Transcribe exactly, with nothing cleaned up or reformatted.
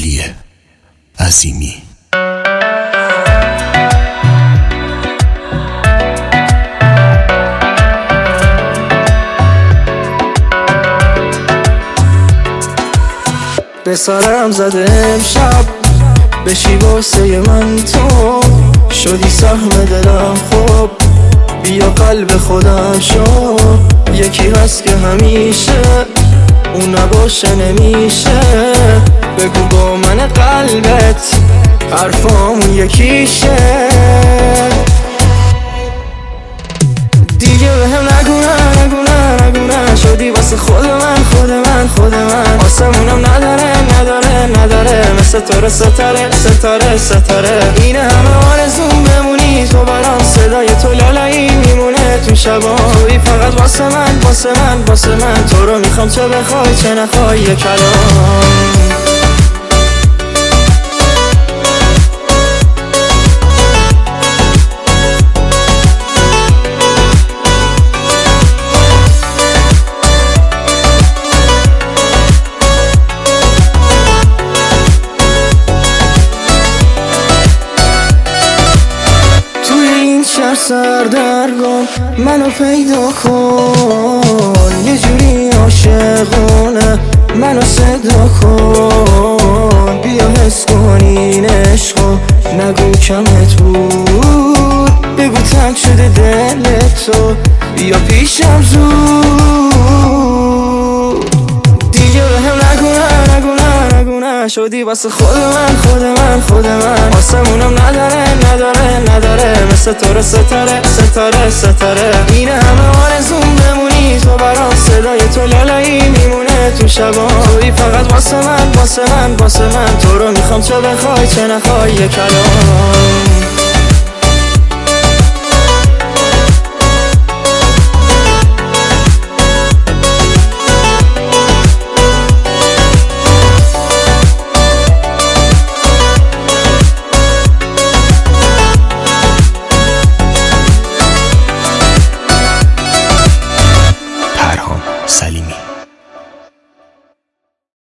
علی عظیمی. به سرم زده امشب بشی واسه من تو شدی سهم دلم. خب بیا قلب خودم شو، یکی هست که همیشه اون نباشه نمیشه. بگو با من قلبت حرفامون یکیشه. دیگه به هم نگونه نگونه نگونه شدی واسه خود من خود من خود من. آسمونم نداره نداره نداره مثل تو ستاره ستاره ستاره. اینه همه آرزوم بمونی تو برام، صدای تو لالایی میمونه تو شبا. توی فقط واسه من واسه من واسه من. تو رو میخوام چه بخوای چه نخوای یه کلام. شهر سردرگم منو پیدا کن، یه جوری عاشقونه منو صدا کن. بیا حس کن این عشقو، نگو کمت بود، بگو تنگ شده دل تو، بیا پیشم زود. دیگه به هم نگونه نگونه نگونه شدی واسه خود من خود من خود من. آسمونم نداره نداره نداره مثل تو ستاره ستاره ستاره. اینه همه آرزوم بمونی تو برام، صدای تو لالایی میمونه تو شبا. توی فقط واسه من واسه من واسه من. تو رو میخوام چه بخوای چه نخوای یه کلام.